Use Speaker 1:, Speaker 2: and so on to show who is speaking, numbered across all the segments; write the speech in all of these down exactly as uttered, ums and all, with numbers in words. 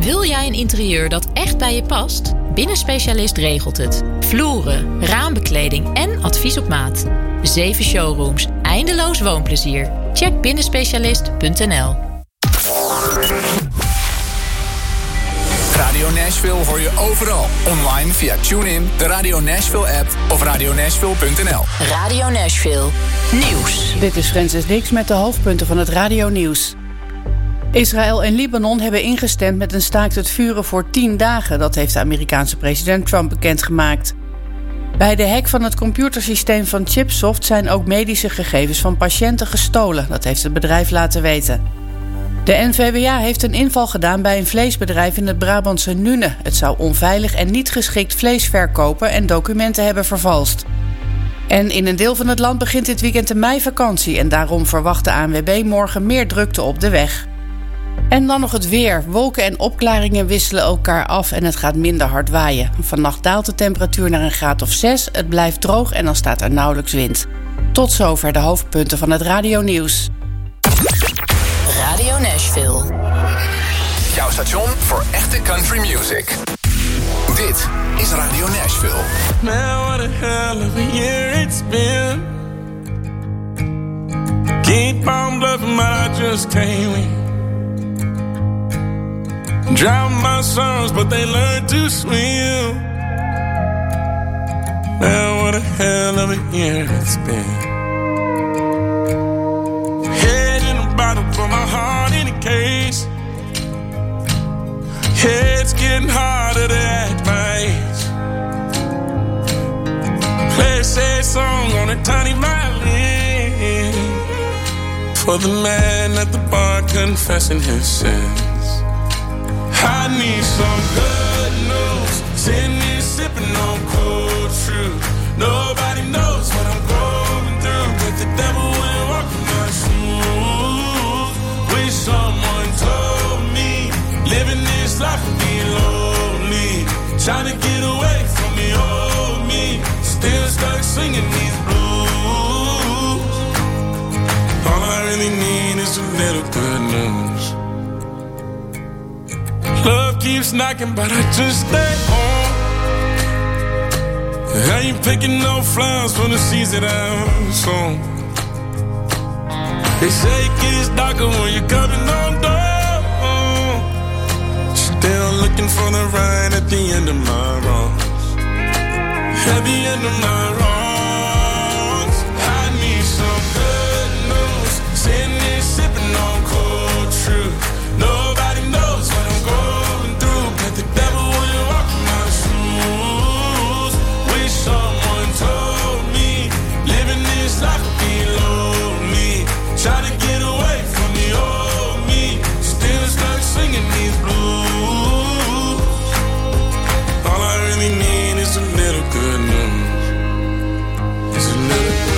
Speaker 1: Wil jij een interieur dat echt bij je past? Binnenspecialist regelt het. Vloeren, raambekleding en advies op maat. Zeven showrooms, eindeloos woonplezier. Check binnenspecialist punt n l.
Speaker 2: Radio Nashville hoor je overal. Online via TuneIn, de Radio Nashville app of radio nashville punt n l.
Speaker 1: Radio Nashville. Nieuws.
Speaker 3: Dit is Francis Dix met de hoofdpunten van het Radio Nieuws. Israël en Libanon hebben ingestemd met een staakt het vuren voor tien dagen. Dat heeft de Amerikaanse president Trump bekendgemaakt. Bij de hack van het computersysteem van Chipsoft zijn ook medische gegevens van patiënten gestolen. Dat heeft het bedrijf laten weten. De N V W A heeft een inval gedaan bij een vleesbedrijf in het Brabantse Nune. Het zou onveilig en niet geschikt vlees verkopen en documenten hebben vervalst. En in een deel van het land begint dit weekend de meivakantie en daarom verwacht de A N W B morgen meer drukte op de weg. En dan nog het weer. Wolken en opklaringen wisselen elkaar af en het gaat minder hard waaien. Vannacht daalt de temperatuur naar een graad of zes. Het blijft droog en dan staat er nauwelijks wind. Tot zover de hoofdpunten van het Radio Nieuws.
Speaker 1: Radio Nashville.
Speaker 2: Jouw station voor echte country music. Dit is Radio Nashville.
Speaker 4: Man, what a hell of a year it's been. Keep on bluffing, but I just can't win. Drown my sons, but they learn to swim. Man, what a hell of a year it's been. Head in a bottle, put my heart in a case. It's getting harder to act my age. Play a sad song on a tiny violin for the man at the bar confessing his sins. I need some good news. Sitting here sipping on cold truth. Nobody knows what I'm going through, but the devil ain't walking my shoes. Wish someone told me living this life would be lonely. Trying to get away from the old me. Still stuck singing these blues. All I really need is a little good news. Love keeps knocking, but I just stay home. I ain't picking no flowers for the seeds that I've sown. They say it gets darker when you're coming on down. Still looking for the right at the end of my wrongs. At the end of my wrongs, I need some good news. Sitting here sipping on cold truth. Nobody knows what I'm going through, but the devil will walk in my shoes. Wish someone told me living this life would be lonely. Try to get away from the old me. Still stuck singing these blues. All I really need is a little good news. It's a little good.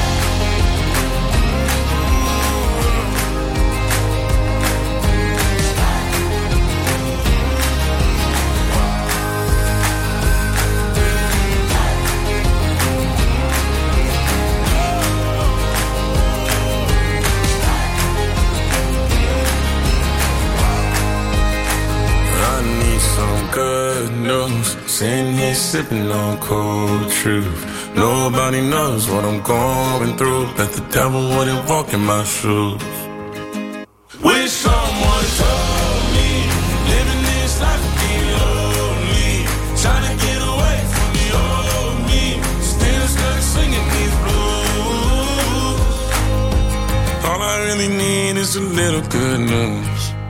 Speaker 4: Good news, sitting here sipping on cold truth. Nobody knows what I'm going through, but the devil wouldn't walk in my shoes. Wish someone told me living this life would be lonely. Trying to get away from the old me. Still stuck singing these blues. All I really need is a little good news.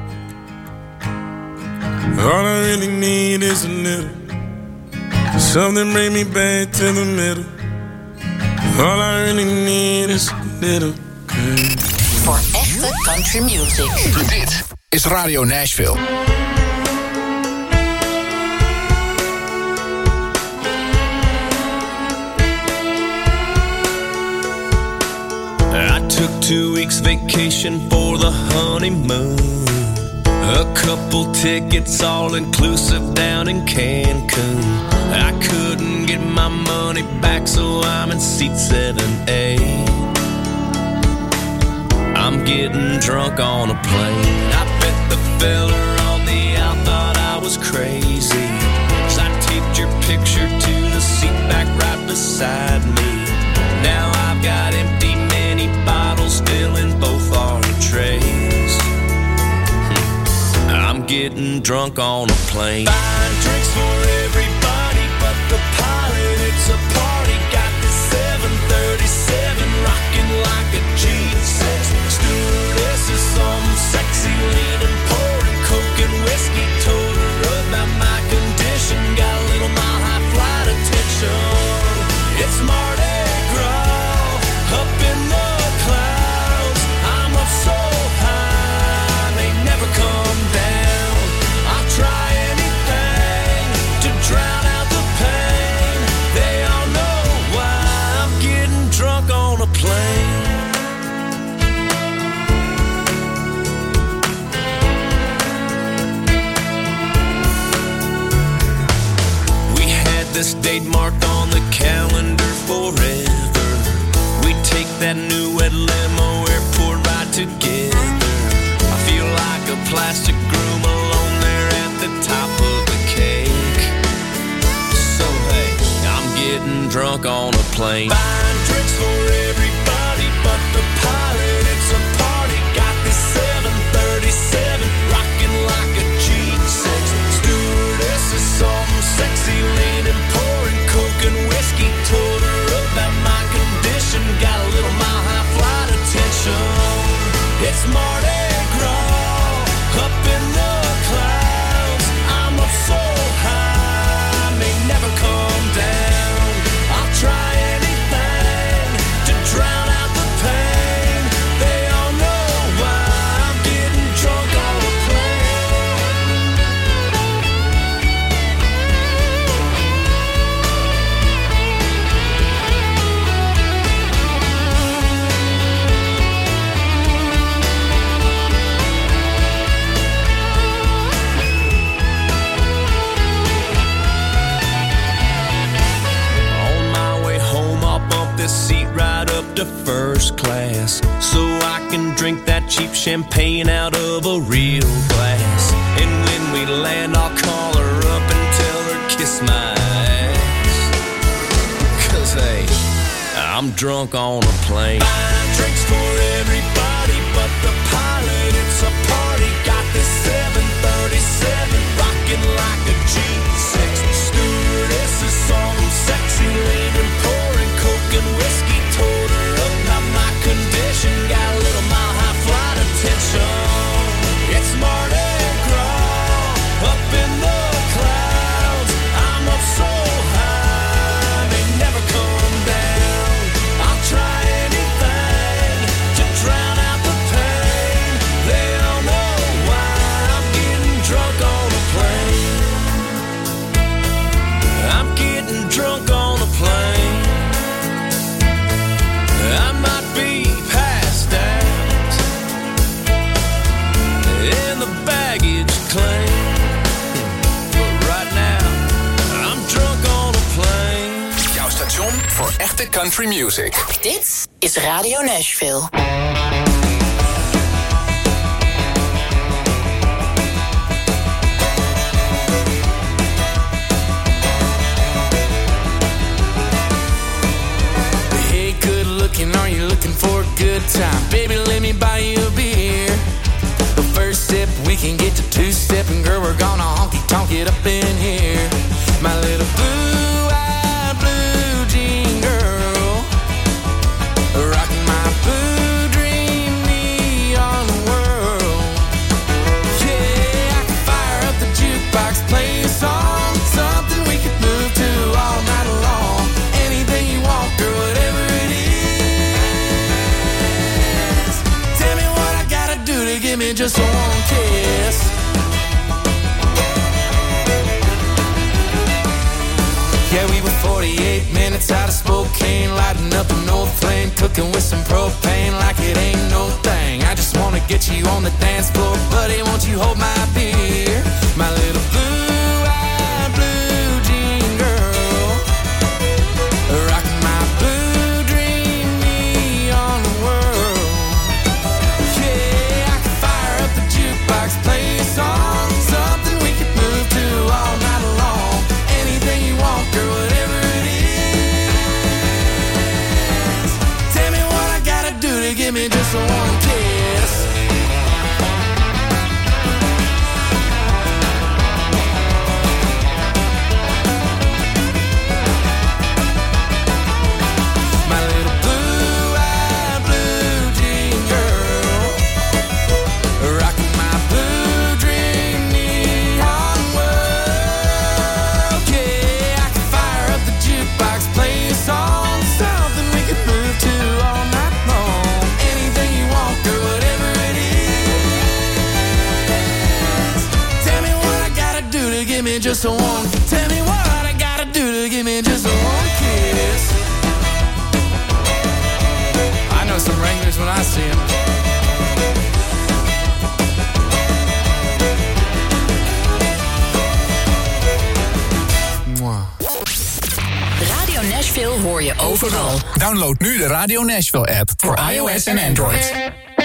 Speaker 4: All I really need is a little something bring me back to the middle. All I really need is a little good.
Speaker 1: Voor echte country music.
Speaker 2: Dit is Radio Nashville.
Speaker 5: I took two weeks vacation for the honeymoon. A couple tickets, all inclusive down in Cancun. I couldn't get my money back, so I'm in seat seven A. I'm getting drunk on a plane. I bet the fella on the out thought was crazy. So I taped your picture to the seat back right beside me. Now I've got empty mini bottles filling both our trays. I'm getting drunk on a plane. Buying drinks for everybody but the pilot. It's a party. Got the seven thirty-seven rocking like a G six. Stewardess is some sexy leaning, pouring coke and whiskey. Told her about my condition. Got a little mile high flight attention. It's Mardi Gras up in the clouds. I'm up so high they never come down. I'll try anything to drown out the pain. They all know why I'm getting drunk on a plane. We had this date marked on the calendar forever. We take that new red limo airport ride together. I feel like a plastic groom alone there at the top of the cake. So hey, I'm getting drunk on a plane. Buying drinks for everybody but the pilot. It's a party. Got this seven thirty-seven rocking like a G six. Stewardess is some sexy leaning, pouring coke and whiskey. Told her about my condition. Got a little mile high flight attention. It's Mardi Gras up in the clouds. I'm up so high, may never come down. I'll try anything to drown out the pain. They all know why I'm getting drunk on a this seat right up to first class, so I can drink that cheap champagne out of a real glass. And when we land, I'll call her up and tell her kiss my ass. Cause hey, I'm drunk on a plane. Buying drinks for everybody but the pilot. It's a party. Got this seven thirty-seven rocking like a G six. Stewardess is some sexy leaning, pouring coke and whiskey. Told her about my condition. Got a little mile high flight attention. It's Mardi Gras up in the clouds. I'm up so high they never come down. I'll try anything to drown out the pain. They all know why I'm getting drunk on a plane. I'm getting drunk on a plane. I might be passed out in the baggage claim, but right now I'm drunk on a plane.
Speaker 2: Jouw station voor echte country music.
Speaker 1: Dit is Radio Nashville.
Speaker 6: Are you looking for a good time? Baby, let me buy you a beer. The first sip, we can get to two-step, and girl, we're gonna honky-tonk it up in here. My little blue-eyed blue jean girl, rocking my blue dream neon world. Yeah, I can fire up the jukebox, play a song, something we could move to all night long. Anything you want, girl, whatever it is. Give me just one kiss. Yeah, we were forty-eight minutes out of Spokane, lighting up an old flame, cooking with some propane like it ain't no thing. I just wanna get you on the dance floor, buddy, won't you hold my beer? My little blue-eyed blue jean girl, rocking my blue dream neon world. Yeah, play a song, something we could move to just one kiss. My little blue-eyed blue jean girl, rocking my blue dream neon world. Yeah, I can fire up the jukebox, play a song, something we could move to all night long. Anything you want, girl, whatever it is. Tell me what I gotta do to give me just a one. Tell me what I gotta do to give me just a one kiss. I know some Wranglers when I see them.
Speaker 1: Radio Nashville hoor je overal.
Speaker 2: Download nu de Radio Nashville app voor iOS en Android.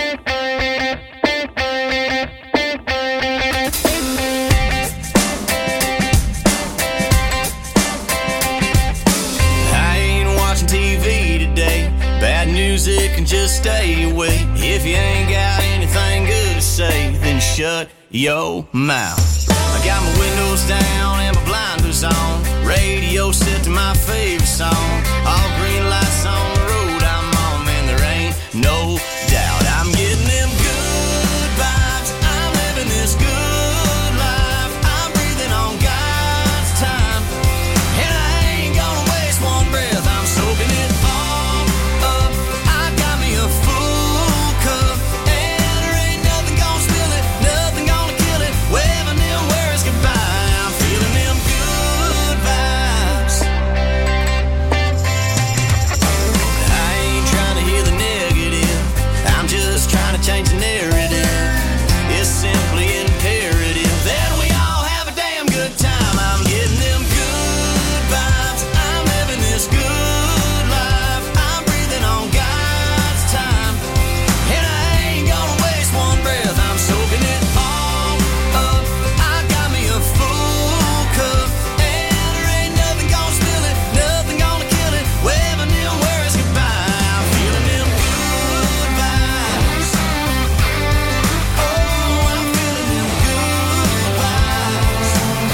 Speaker 5: I ain't watching T V today. Bad music can just stay away. If you ain't got anything good to say, then shut your mouth. I got my windows down and my blinders on. Radio set to my favorite song. All green lights on the road I'm on, man, there ain't no doubt. I'm getting them good vibes. I'm living this good life. I'm breathing on God's time, and I ain't gonna waste one breath. I'm soaking it all up. I got me a full cup, and there ain't nothing gonna spill it, nothing gonna kill it. Waving them words goodbye. I'm feeling them good vibes. I ain't trying to hear the negative. I'm just trying to change the narrative. It's simply imperative that we all have a damn good time. I'm getting them good vibes. I'm living this good life. I'm breathing on God's time, and I ain't gonna waste one breath. I'm soaking it all up. I got me a full cup, and there ain't nothing gonna spill it, nothing gonna kill it. Waving them words goodbye. I'm feeling them good vibes. Oh, I'm feeling them good vibes.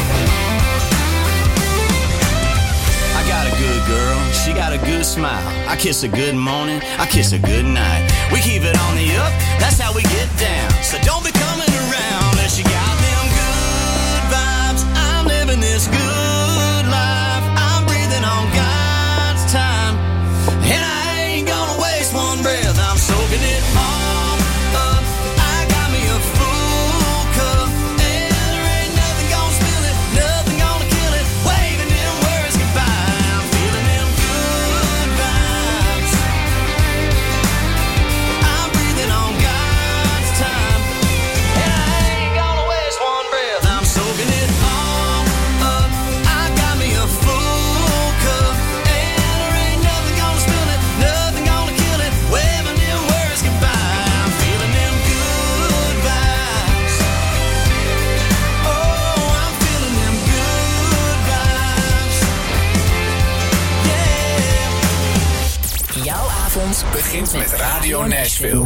Speaker 5: I got a good girl, she got a good smile. I kiss her good morning, I kiss her good night. We keep it on the up, that's how we get down. So don't be coming around unless you got them good vibes. I'm living this good life. I'm breathing on God's time, and I ain't gonna waste one breath. I'm soaking it all up. I got me a full cup, and there ain't nothing gonna spill it, nothing gonna kill it. Waving them words goodbye. I'm feeling them good vibes. I'm breathing on God's time, and I ain't gonna waste one breath. I'm soaking it all up. I got me a full cup, and there ain't nothing gonna spill it, nothing gonna kill it. Waving them words goodbye. I'm feeling them good vibes. Oh, I'm feeling them good vibes. Yeah.
Speaker 1: Jouw avond
Speaker 2: Begint met Radio Nashville.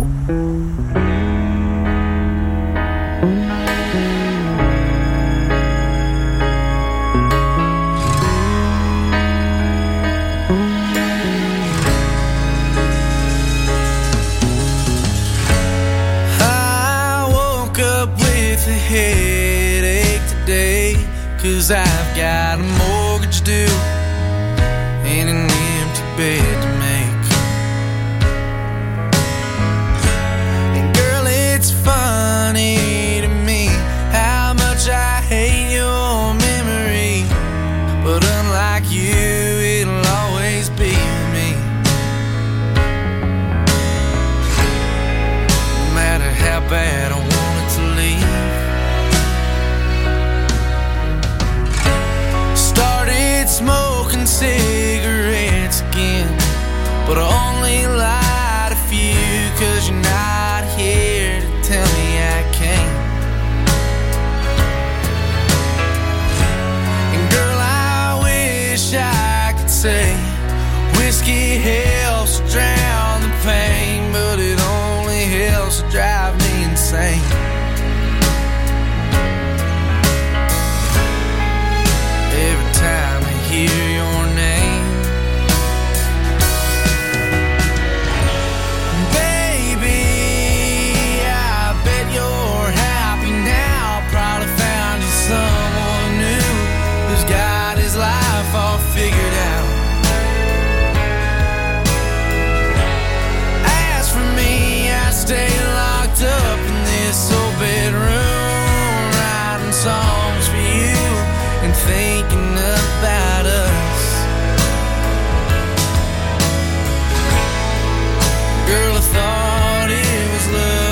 Speaker 6: I woke up with a headache today, 'cause I've got a mortgage due and an empty bed to make. And girl, it's funny to me how much I hate your memory, but unlike you, it'll always be with me. No matter how bad I want it to leave. Started smoking cigarettes again, but I only light a few, 'cause you're not here to tell me I can't. And girl, I wish I could say whiskey helps drown the pain, but it only figured out. As for me, I stay locked up in this old bedroom, writing songs for you and thinking about us. Girl, I thought it was love.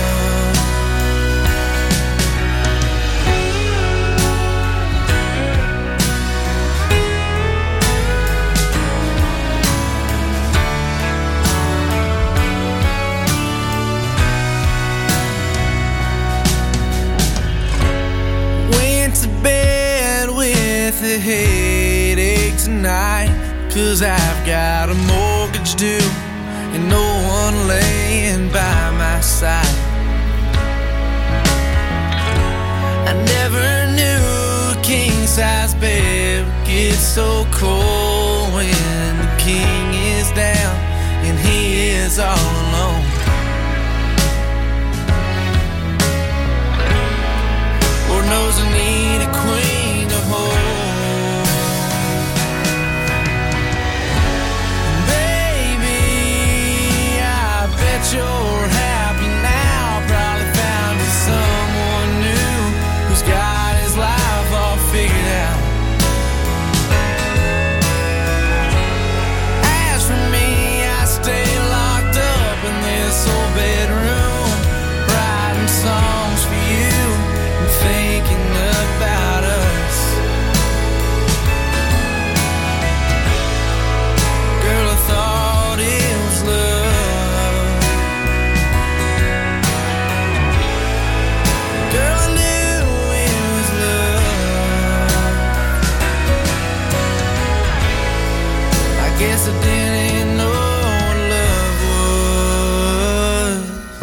Speaker 6: A headache tonight, 'cause I've got a mortgage due and no one laying by my side. I never knew a king-size bed would get so cold when the king is down and he is all alone. Lord knows I need a queen to hold. You're happy now, probably found you someone new who's got his life all figured out. As for me, I stay locked up in this old bedroom, writing songs for you and thinking about us. Girl, I thought it was love. Guess I didn't know what love was.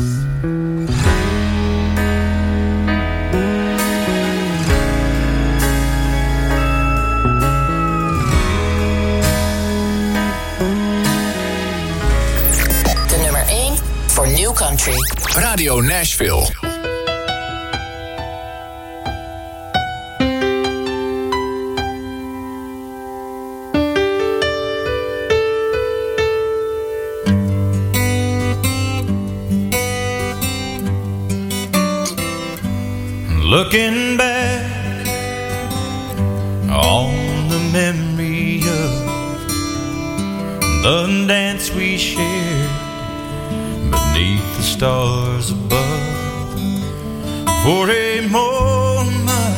Speaker 1: De nummer één voor New Country.
Speaker 2: Radio Nashville.
Speaker 7: Looking back on the memory of the dance we shared beneath the stars above. For a moment,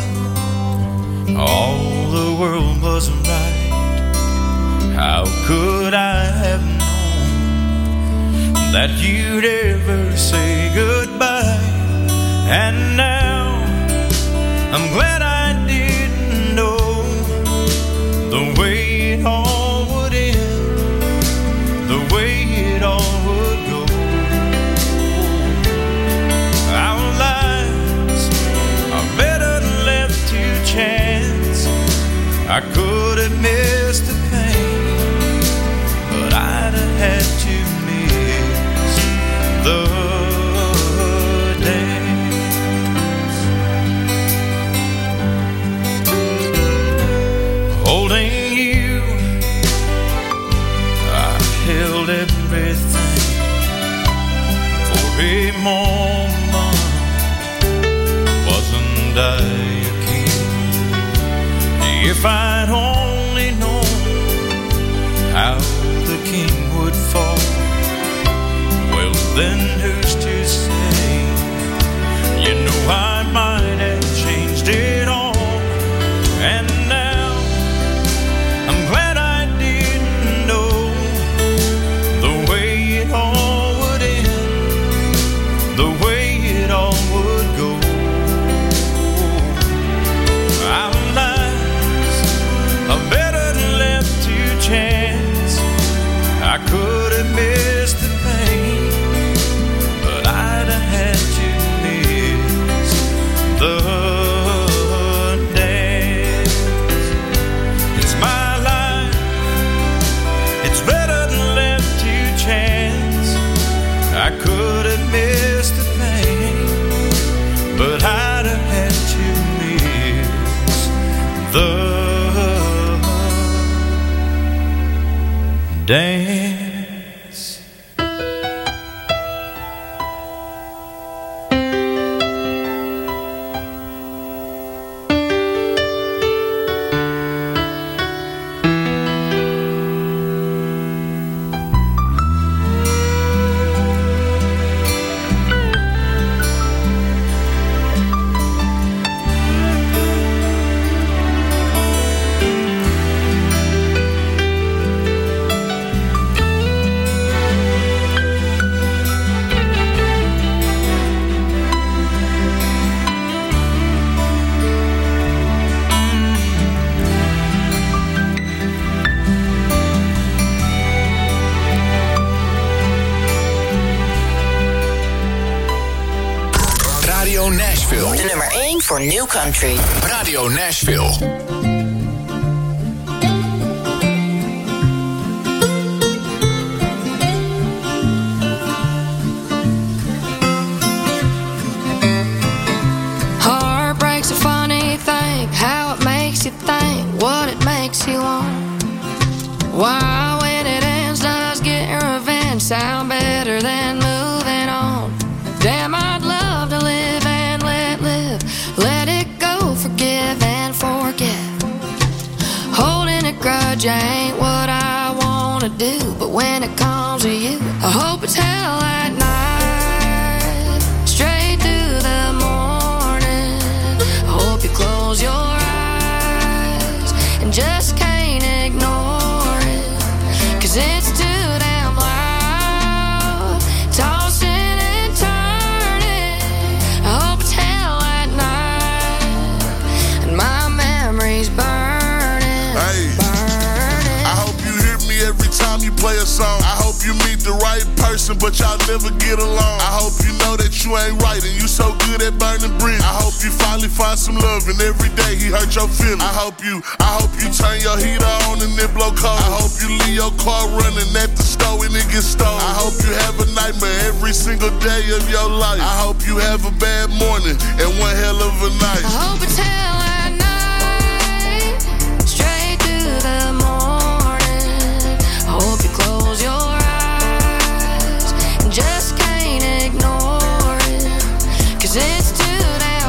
Speaker 7: all the world was right. How could I have known that you'd ever say goodbye? And now I'm glad I didn't know the way it all would end, the way it all would go. Our lives are better left to chance. I could have missed the pain, but I'd have had to miss the holding you, I held everything for a moment. Wasn't I a king? If I'd only known how the king would fall, well then who's to say? You know I might have changed it all. And now I'm glad I didn't know the way it all would end, the way it all would go. Our lives are better left to chance. I could have missed the pain, but I'd have had to miss the dance. It's my life, it's better than left to chance. I could have missed the pain, but I'd have had to miss the dance.
Speaker 2: Nashville.
Speaker 8: De nummer één voor New Country.
Speaker 2: Radio Nashville.
Speaker 9: Heartbreak's a funny thing, how it makes you think, what it makes you want. Why when it ends does getting revenge sound better than moving on? Damn, I'd love to live and let live, let it go, forgive and forget. Holding a grudge ain't what I wanna do, but when it comes to you, I hope it's hell at night, straight through the morning. I hope you close your eyes and just can't ignore it, 'cause it's too damn loud, tossing and turning. I hope it's hell at night and my memories burning,
Speaker 10: hey,
Speaker 9: burning.
Speaker 10: I hope you hear me every time you play a song. I hope you meet the right person, but y'all never get along. I hope you know that you ain't right and you so good at burning bridges. I hope you finally find some love and every day he hurt your feelings. I hope you, I hope you turn your heater on and it blow cold. I hope you leave your car running at the store and it gets stolen. I hope you have a nightmare every single day of your life. I hope you have a bad morning and one hell of a night.
Speaker 9: I hope it's hell at night, straight through the morning. I hope you close your eyes and just can't ignore it, 'cause it's too damn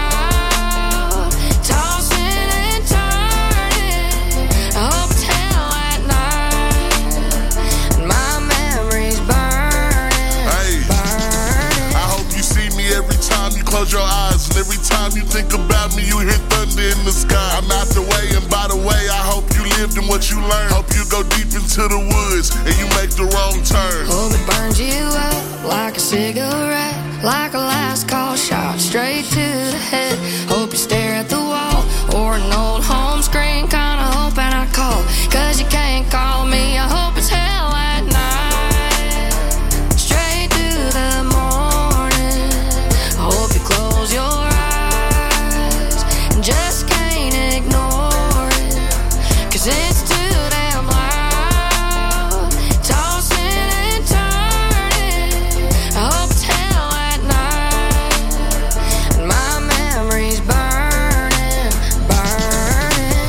Speaker 9: loud, tossing and turning. I hope it's hell at night and my memories burning,
Speaker 10: Hey,
Speaker 9: burning.
Speaker 10: I hope you see me every time you close your eyes, and every time you think about me, you hear thunder in the sky. I'm out the way, and by the way, I hope you lived in what you learned. Hope you go deep into the woods and you make the wrong turn.
Speaker 9: Hope it burns you up like a cigarette, like a last call shot straight to the head. Hope you stare at the wall or an old home screen, kinda hoping I call, 'cause you can't call me. I hope it's hell at night, straight through the morning. I hope you close your eyes and just can't ignore it, 'cause it's too damn loud, tossing and turning. I hope it's hell at night and my memories burning, burning.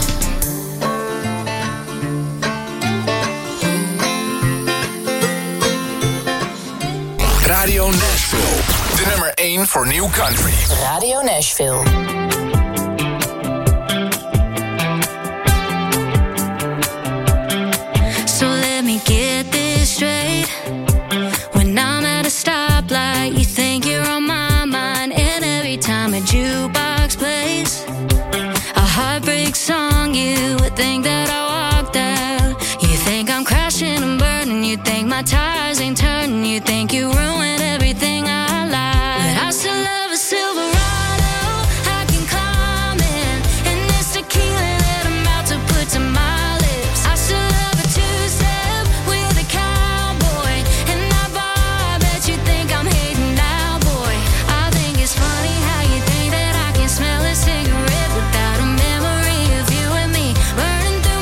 Speaker 2: Radio Nashville. De nummer één voor New Country.
Speaker 8: Radio Nashville.
Speaker 11: So let me get this straight. When I'm at a stoplight, you think you're on my mind, and every time a jukebox plays a heartbreak song, you would think that I walked out. You think I'm crashing and burning, you think my tires ain't turning, you think you ruined everything I like. But I still love a Silverado, I can climb in, and this tequila that I'm about to put to my lips. I still love a two-step with a cowboy, and that bar, I bet you think I'm hating now, boy. I think it's funny how you think that I can smell a cigarette without a memory of you and me burning through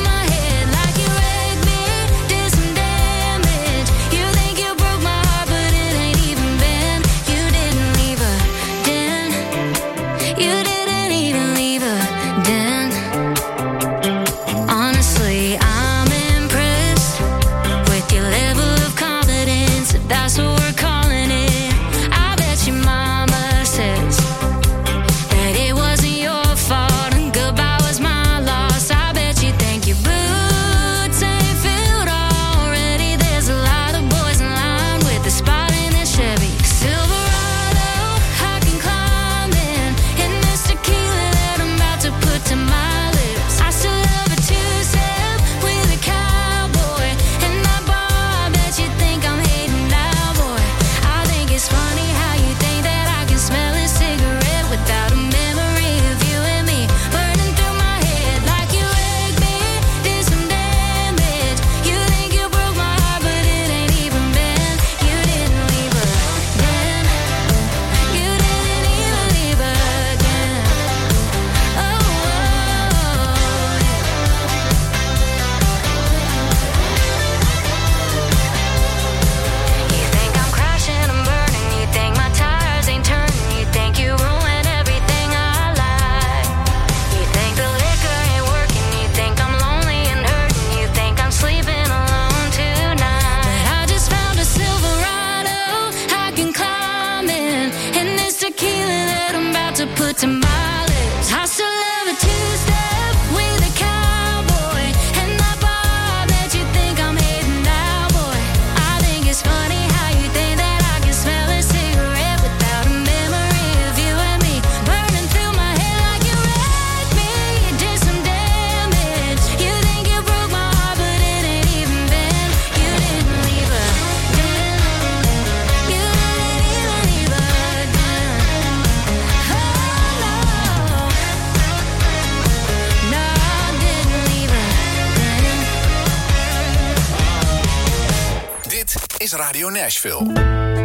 Speaker 2: is Radio Nashville.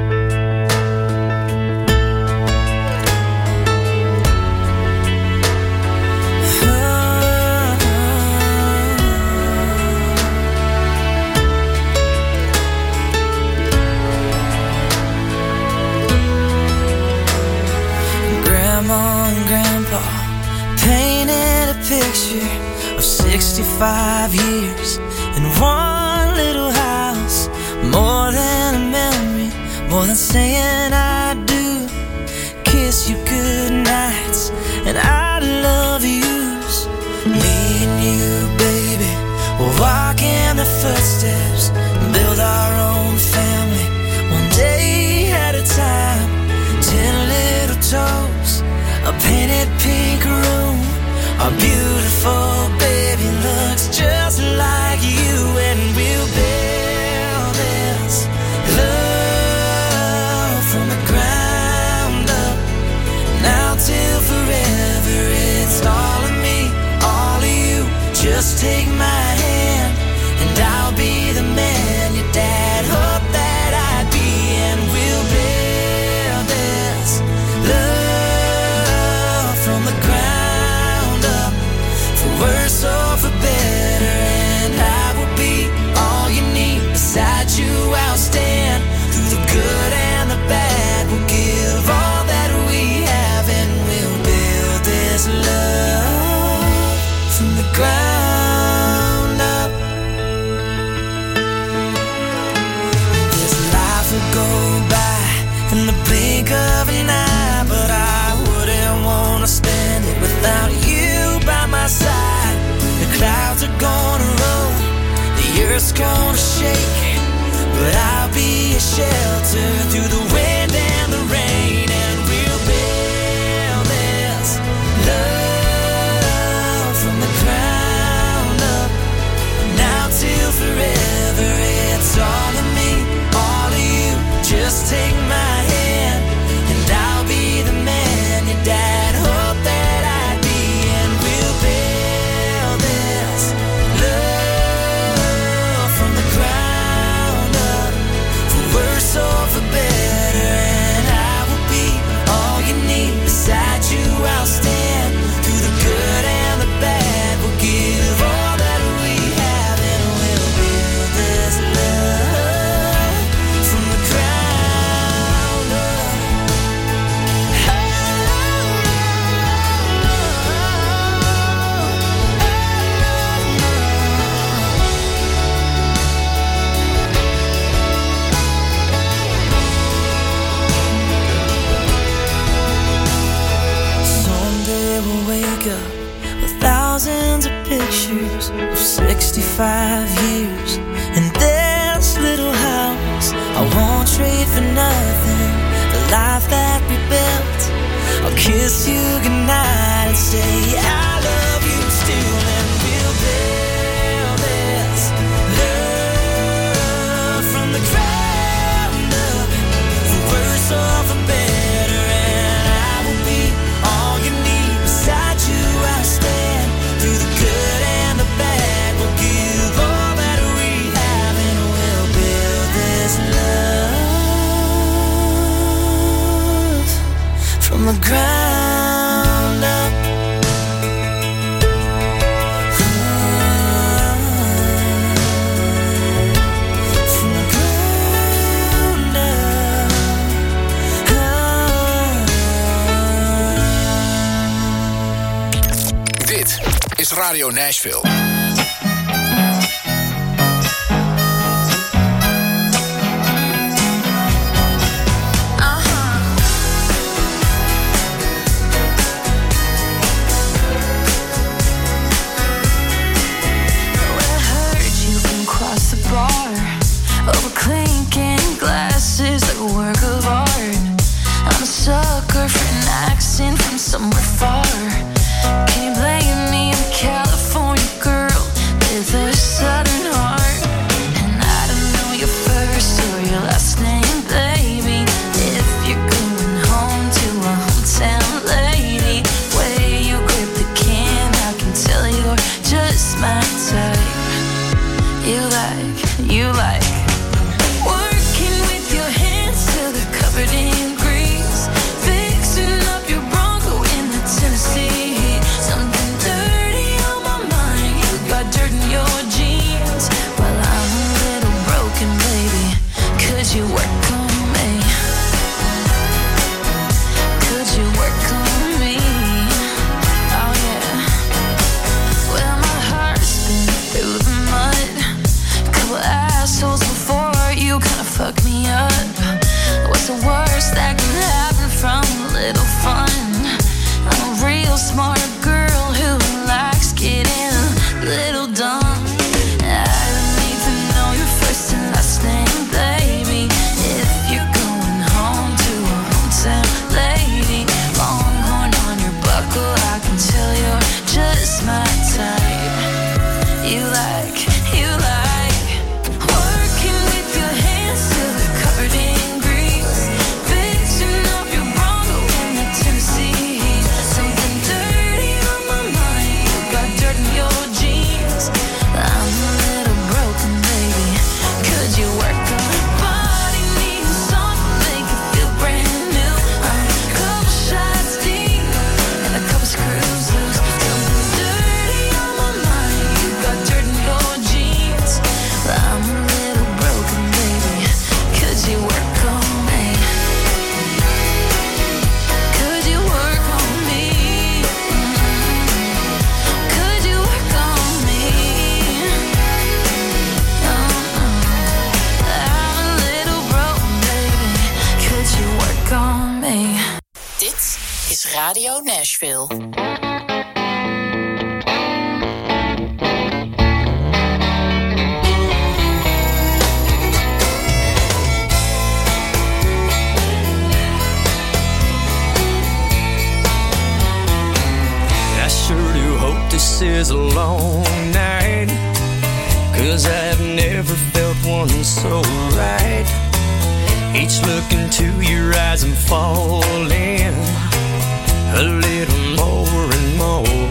Speaker 12: Grandma and Grandpa painted a picture of sixty-five years in one little house. More than a memory, more than saying I do. Kiss you good nights and I love yous. Me and you, baby, we'll walk in the footsteps and build our own family, one day at a time. Ten little toes, a painted pink room. Our beautiful baby looks just like you, and we'll build this love from the ground up. Now till forever, it's all of me, all of you. Just take my hand, and I'll be the man your dad hoped that I'd be, and we'll build this love from the ground up. For worse or for better, and I will be all you need. Beside you I'll stand, through the good and the bad. We'll give all that we have, and we'll build this love from the ground up. This life will go by in the blink of an eye, but I wouldn't want to spend it without you by my side. The clouds are gonna roll, the earth's gonna shake, but I'll be a shelter through the wind and the rain, and we'll build this love from the ground up. Now till forever, it's all of me, all of you. Just take my hand, and I'll be the man your dad hoped that I'd be, and we'll build this love from the ground up. For worse or for better, and I will be all you need. Beside you I'll stand, through the good and the bad. We'll give all that we have, and we'll build this love from the ground up. Someday we'll wake up with thousands of pictures of sixty-five years in this little house. I won't trade for nothing the life that we built. I'll kiss you goodnight and say I love you still, and we'll build this love from the ground up. For worse or for better, and I will be all you need. Beside you I'll stand, through the good and the bad. We'll give all that we have, and we'll build this love from the ground up. From the ground up.
Speaker 2: Dit is Radio Nashville.
Speaker 9: Over clinking glasses like a work of art. I'm a sucker for an accent from somewhere far. Can you blame me? I'm a California girl
Speaker 8: Radio Nashville.
Speaker 5: This is a long night, 'cause I've never felt one so right. Each look into your eyes I'm falling a little more and more.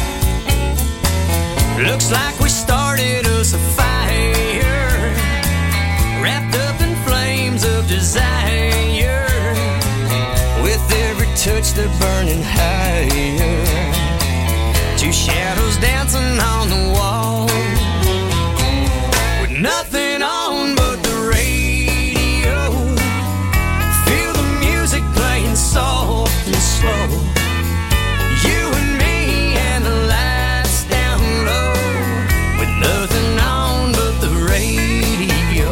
Speaker 5: Looks like we started us a fire, wrapped up in flames of desire. With every touch they're burning higher. Two shadows dancing on the wall, with nothing on but the radio. Feel the music playing soft and slow. You and me and the lights down low, with nothing on but the radio.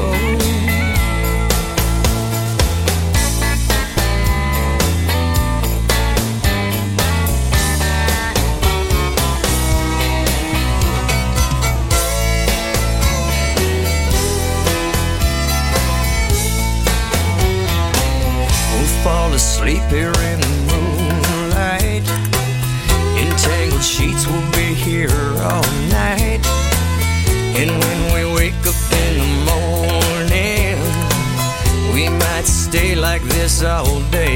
Speaker 5: Fall asleep here in the moonlight. Entangled sheets will be here all night. And when we wake up in the morning, we might stay like this all day.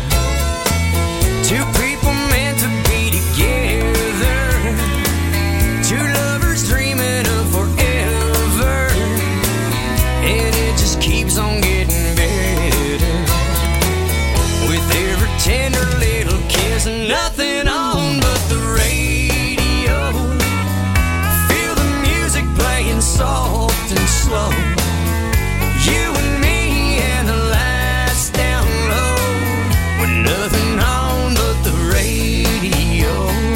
Speaker 5: Two people meant to be together, two lovers dreaming of forever. And it just keeps on getting better, with every tender little kiss and nothing on but the radio. Feel the music playing soft and slow. You and me and the lights down low, with nothing on but the radio.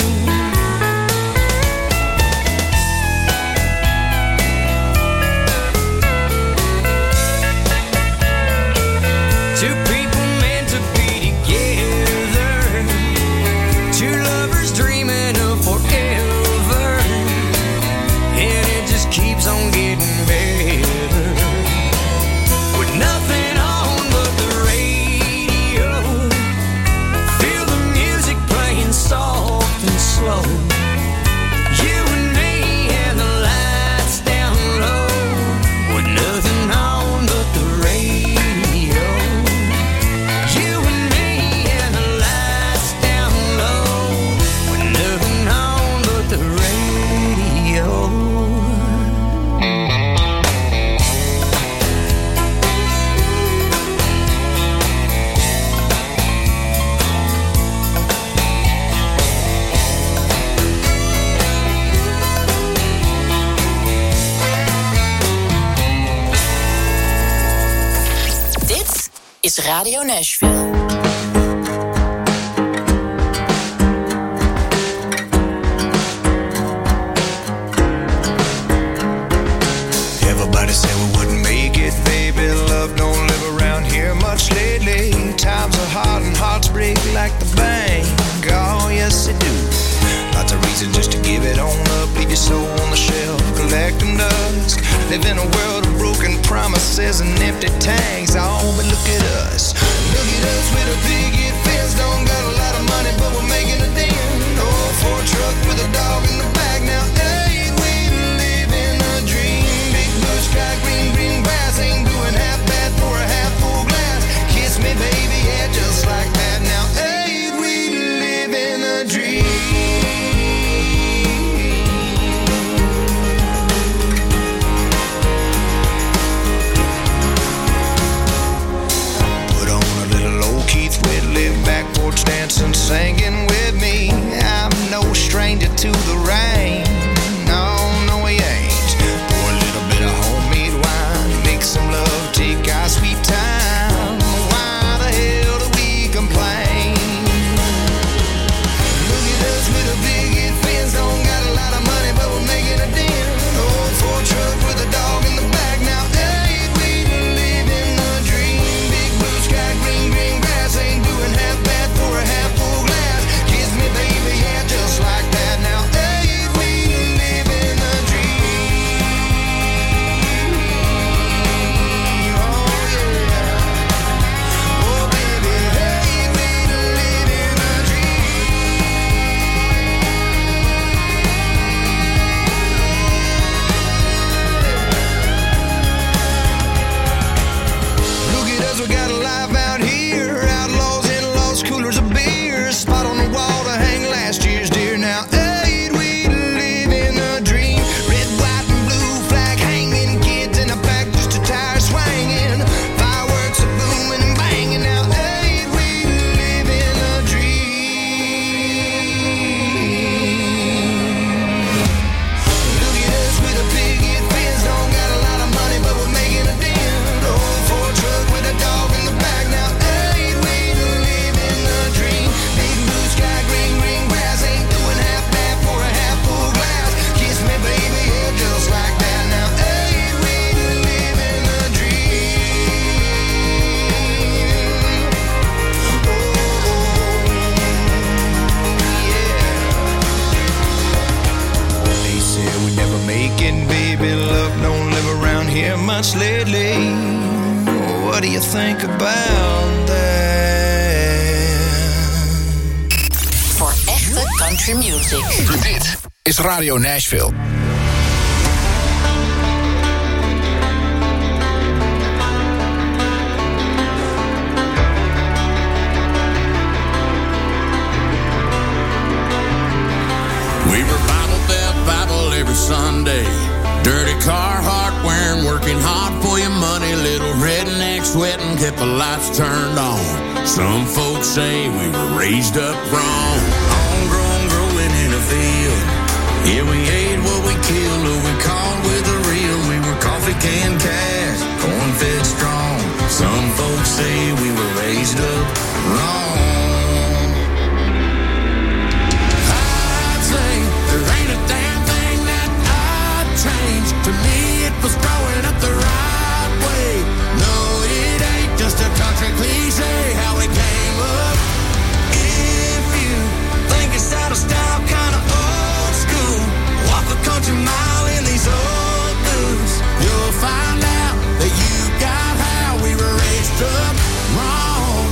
Speaker 5: Two people meant to be together, two lovers dreaming of forever. And it just keeps on getting better, with nothing on but the radio. Feel the music playing soft and slow. You and me and the lights down low, with nothing on but the radio. You and me and the lights down low, with nothing on but the radio.
Speaker 8: Dit is Radio Nashville.
Speaker 13: Everybody said we wouldn't make it, baby. Love don't live around here much lately. Times are hard and hearts break like the bank. Oh, yes, they do. Lots of reasons just to give it on up. Leave your soul on the shelf, collecting dust. Live in a world of broken promises and empty tanks. Oh, but look at us. Look at us with a picket fence. Don't got a lot of money, but we're making a dent. Oh, for a truck with a dog in the back. Now, ain't we living a dream? Big blue sky, green, green grass. Ain't doing half bad for a half full glass. Kiss me, baby, yeah, just like that. Now, ain't we living a dream? Back porch dancing, singing with me. I'm no stranger to the rain. No, no, he ain't. Pour a little bit of homemade wine, make some love, take our sweet time. Why the hell do we complain? Look at us with a big head fence. Don't got a lot of money, but we're making a dent. Old Ford truck with a dog in the back. Now, ain't we living a dream? Big blue sky, green, green grass. Ain't doing half bad for a half full glass. thinking, baby, love don't live around here much lately. What do you think about that?
Speaker 8: Voor echte country music.
Speaker 2: Dit is Radio Nashville.
Speaker 6: We were Bible belt Bible every Sunday. Dirty Carhartt wearing, working hard for your money. Little redneck sweating, kept the lights turned on. Some folks say we were raised up wrong. Homegrown, growing in a field. Yeah, we ate what we killed, or we called with the real. We were coffee can cash, corn-fed strong. Some folks say we were raised up wrong. There ain't a damn thing that I'd change. To me, it was growing up the right way. No, it ain't just a country cliche how it came up. If you think it's out of style, kind of old school, walk a country mile in these old boots. You'll find out that you got how we were raised up wrong.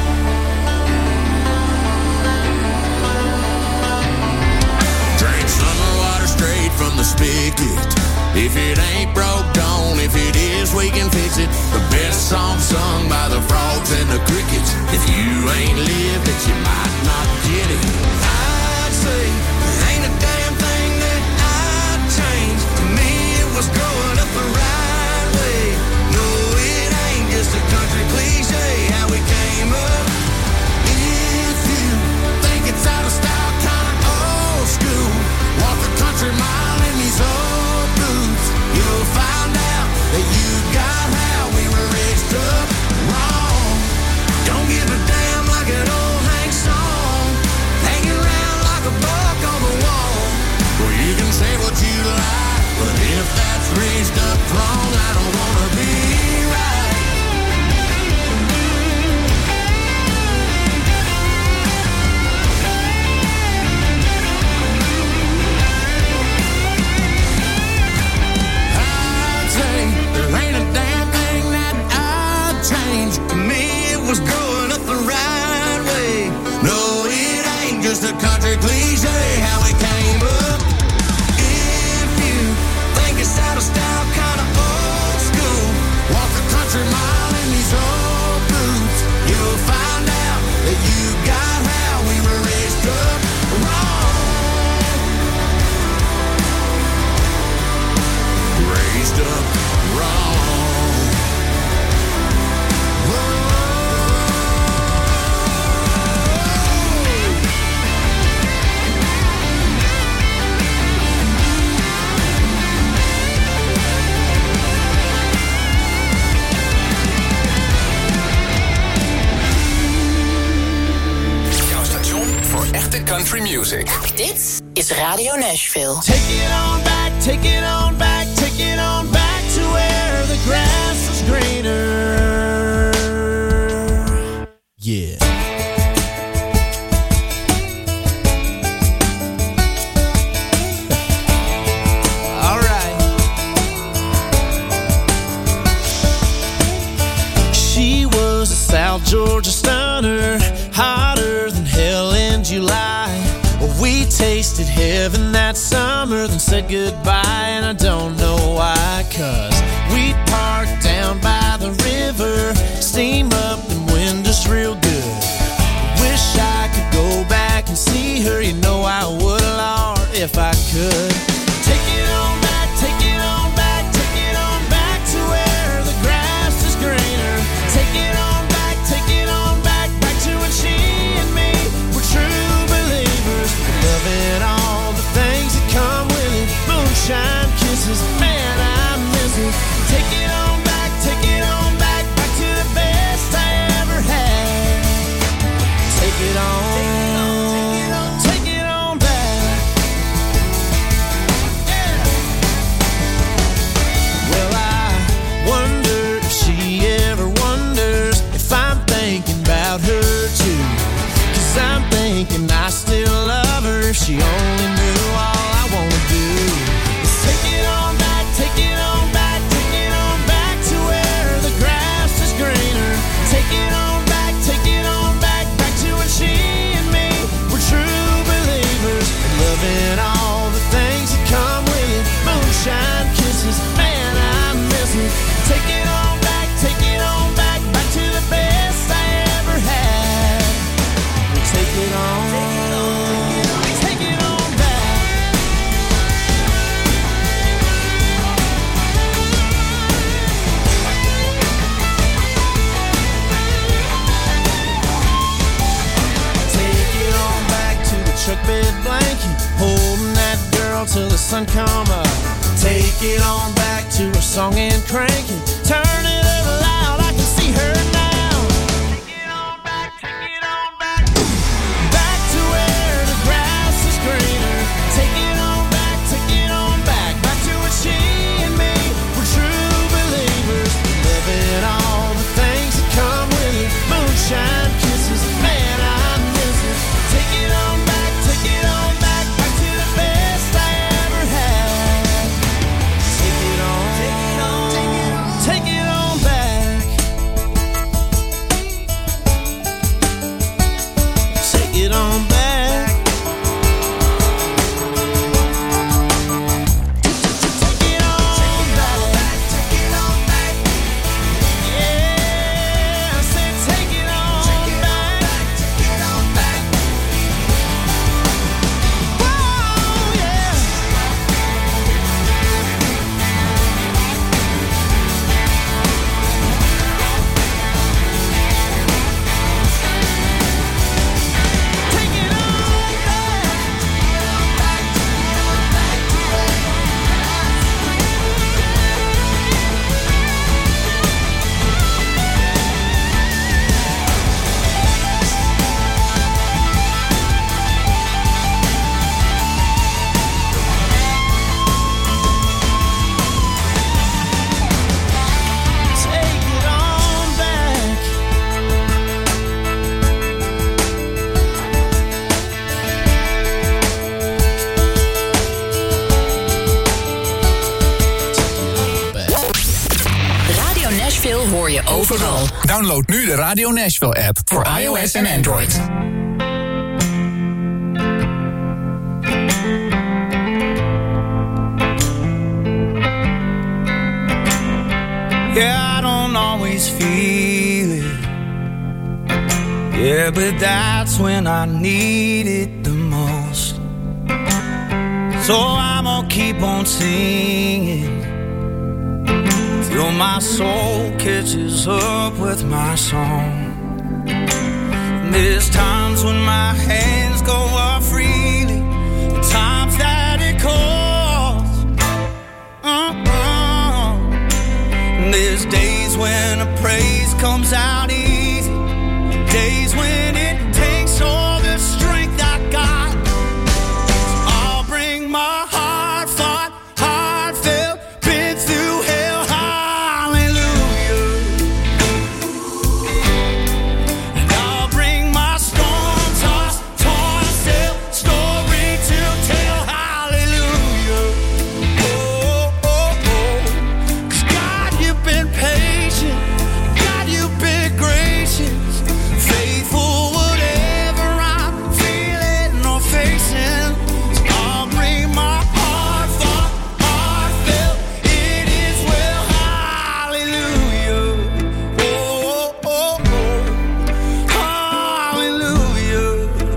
Speaker 6: Straight from the spigot. If it ain't broke, don't. If it is, we can fix it. The best song sung by the frogs and the crickets. If you ain't lived it, you might not get it. I'd say there ain't a damn thing that I'd change. To me, it was growing up the right way. No, it ain't just a country cliche how we came up. If you think it's out of style, kind of old school, walk a country mile in these old boots. You'll find out that you got how we were raised up wrong. Don't give a damn like an old Hank song, hanging around like a buck on the wall. Well, you can say what you like, but if that's raised up wrong, I don't wanna be right. There ain't a damn thing that I'd change. To me, it was growing up the right way. No, it ain't just a country cliche how it came up. If you think it's out of style, kind of old school, walk a country mile in these old boots. You'll find out that you got how we were raised up wrong. Raised up wrong.
Speaker 2: Jouw station voor echte country music.
Speaker 8: Dit is Radio Nashville.
Speaker 12: Take it on back, take it on back, take it on back to where the grass is greener. Yeah. All right. She was a South Georgia stunner, hotter than hell in July. We tasted heaven that summer, then said goodbye, and I don't know why, 'cause we parked down by the river, steam up and wind us real good. Wish I could go back and see her, you know I would, Lord, if I could. Take it on back, take it on back, take it on back to where the grass is greener. Take it on back, take it on back, back to when she and me were true believers. Loving all the things that come with it. Moonshine kisses, man, I miss it. Take it on back, take it on back, back to the best I ever had. Take it on, take it on, take it on back.
Speaker 14: moonshine kisses. Man, I miss it. Take it on back, take it on back, back to the best I ever had. Take it on, take it on, take it on back. Take it on back to the truck bed blanket, holding that girl till the sun come up. Take it on back to her song and crank it. Turn it up loud, I can see her now. Take it on back, take it on back. Back to where the grass is greener. Take it on back, take it on back. Back to where she and me were true believers. Living all the things that come with it. Moonshine kisses, man, I miss it. Take it on back, take it on back. Back to the best I ever had. Take it on, take it on, take it on back. Take it on back. Take it on back. Take it on back. Yeah, I said take it on back. Take it on back. Whoa, yeah. Take it on back. Take it on back.
Speaker 1: Radio Nashville hoor je overal.
Speaker 2: Download nu de Radio Nashville app voor iOS en Android.
Speaker 12: Yeah, I don't always feel it. Yeah, but that's when I need it the most. So I'm gonna keep on singing till my soul catches up with my song. There's times when my hands go up freely, times that it calls. Uh-uh. There's days when a praise comes out easy, days when it takes all the strength I got. I'll bring my heart fought, heartfelt, been through hell, hallelujah. And I'll bring my storm-tossed, torn-still story to tell, hallelujah. Oh, oh, oh. 'Cause God, you've been patient, God, you've been gracious, faithful whatever I'm feeling or facing. So I'll bring my heart fought, heartfelt, it is well, hallelujah. Oh, oh, oh, hallelujah.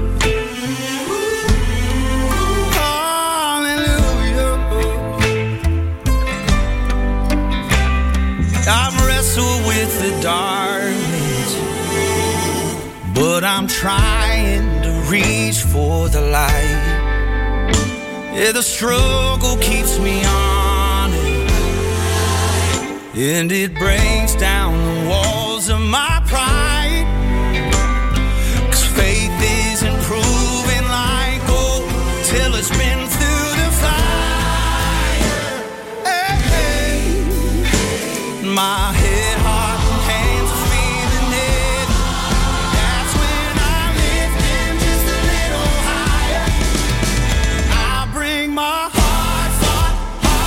Speaker 12: Hallelujah. I've wrestled with the darkness, but I'm trying to reach for the light. Yeah, the struggle keeps me honest, and it breaks down the walls of my pride. 'Cause faith isn't proven like gold till it's been through the fire. Hey, hey. My head, heart, and hands are feeling heavy. That's when I lift him just a little higher. I bring my heart fought,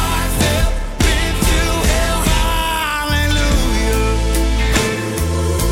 Speaker 12: heartfelt, been through hell, hallelujah.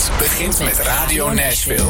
Speaker 2: ochtend begint met Radio Nashville.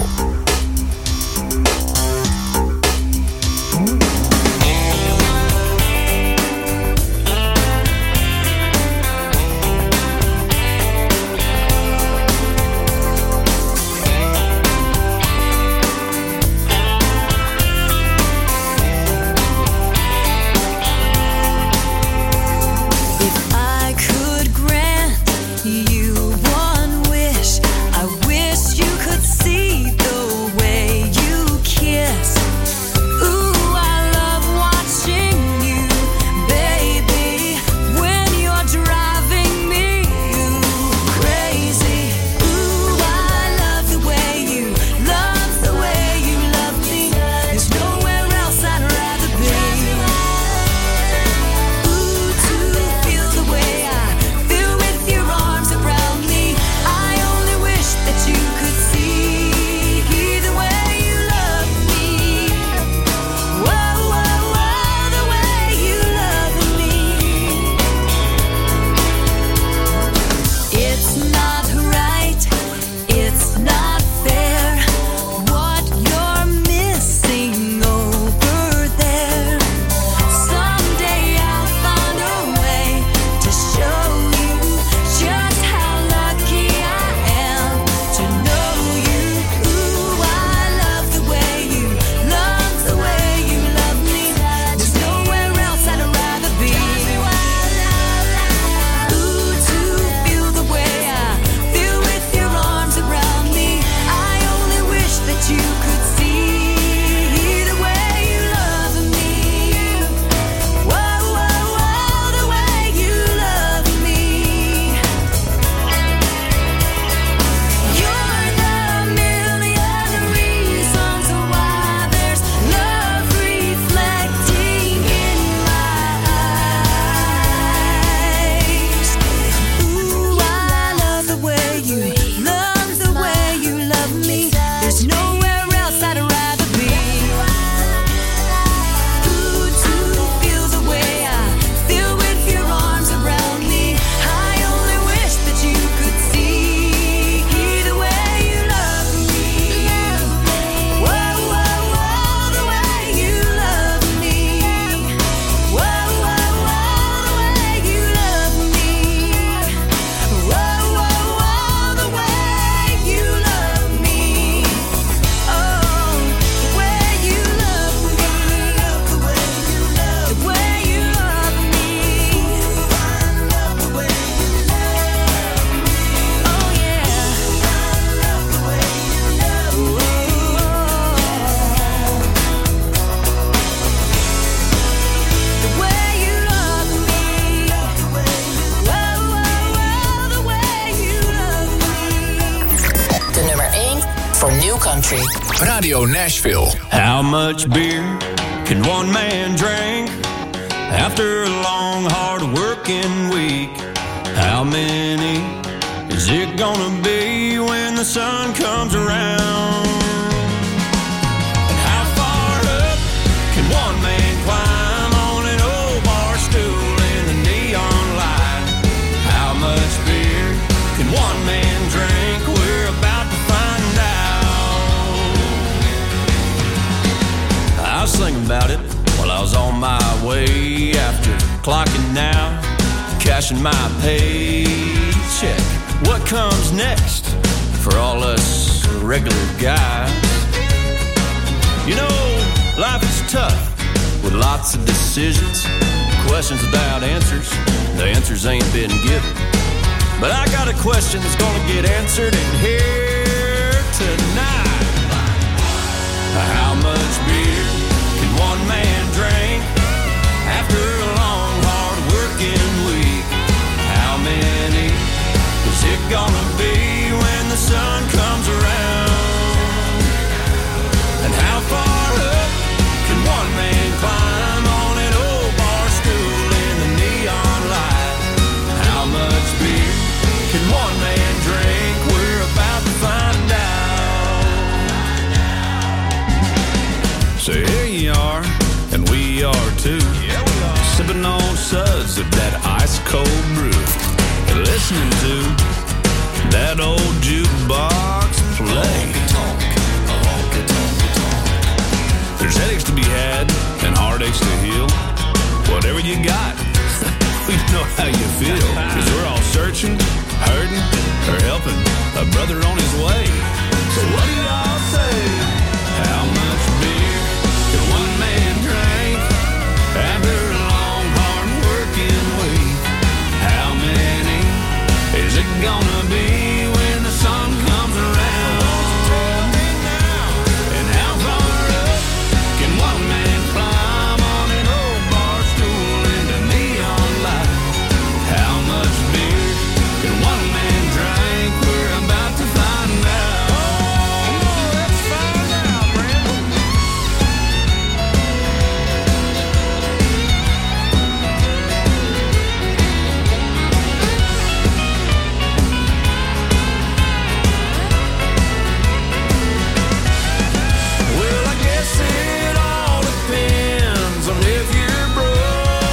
Speaker 2: Radio Nashville.
Speaker 7: How much beer can one man drink after a long, hard working week? How many is it gonna be when the sun comes around? And how far up can one man climb on an old bar stool in the neon light? How much beer can one man drink? We're about to find out. I was thinking about it while I was on my way after clocking out, cashing my paycheck. What comes next for all us regular guys? You know, life is tough with lots of decisions, questions without answers. The answers ain't been given, but I got a question that's gonna get answered in here tonight. How much beer can one man drink after a long, hard working week? How many is it gonna be when the sun comes around? And how far up can one man climb on an old bar stool in the neon light? How much beer can one man drink? We're about to find out. So here you are, and we are too, yeah, we are. Sipping on suds of that ice cold brew, listening to
Speaker 5: that old jukebox play. There's headaches to be had and heartaches to heal. Whatever you got, we know how you feel. Cause we're all searching, hurting, or helping a brother on his way. So what do y'all say? How much beer can one man drink after a long, hard working week? How many is it gonna